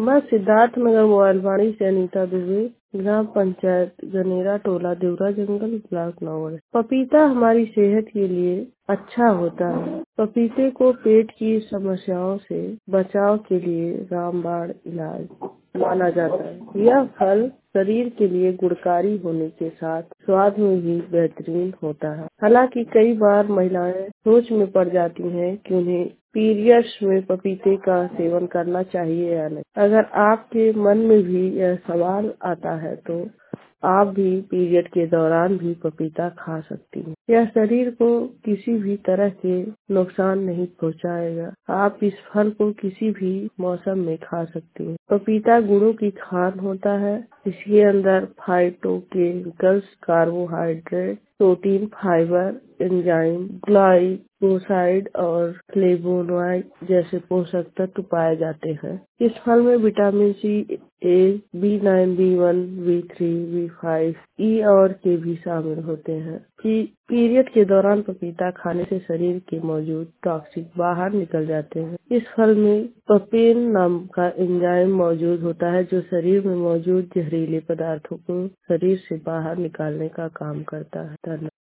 मैं सिद्धार्थ नगर मोबाइलवाड़ी से अनीता दुबे, ग्राम पंचायत गनेरा, टोला देवरा जंगल, ब्लॉक नौगढ़। पपीता हमारी सेहत के लिए अच्छा होता है। पपीते को पेट की समस्याओं से बचाव के लिए रामबाण इलाज माना जाता है। यह फल शरीर के लिए गुणकारी होने के साथ स्वाद में भी बेहतरीन होता है। हालांकि कई बार महिलाएं सोच में पड़ जाती हैं कि उन्हें पीरियड्स में पपीते का सेवन करना चाहिए या नहीं। अगर आपके मन में भी यह सवाल आता है तो आप भी पीरियड के दौरान भी पपीता खा सकती हैं। यह शरीर को किसी भी तरह के नुकसान नहीं पहुंचाएगा। आप इस फल को किसी भी मौसम में खा सकती हैं। पपीता गुणों की खान होता है। इसके अंदर phytochemicals, carbohydrate, protein, fibre, enzyme, glycoside और फ्लेवोनॉइड जैसे पोषक तत्व पाए जाते हैं। इस फल में विटामिन सी, ए, B9, B1, B3, B5, ई और के भी शामिल होते हैं। पीरियड के दौरान पपीता खाने से शरीर के मौजूद टॉक्सिक बाहर निकल जाते हैं। इस फल में पपेन नाम का एंजाइम मौजूद होता है जो शरीर में मौजूद जहरीले पदार्थों को शरीर से बाहर निकालने का काम करता है। धन्यवाद।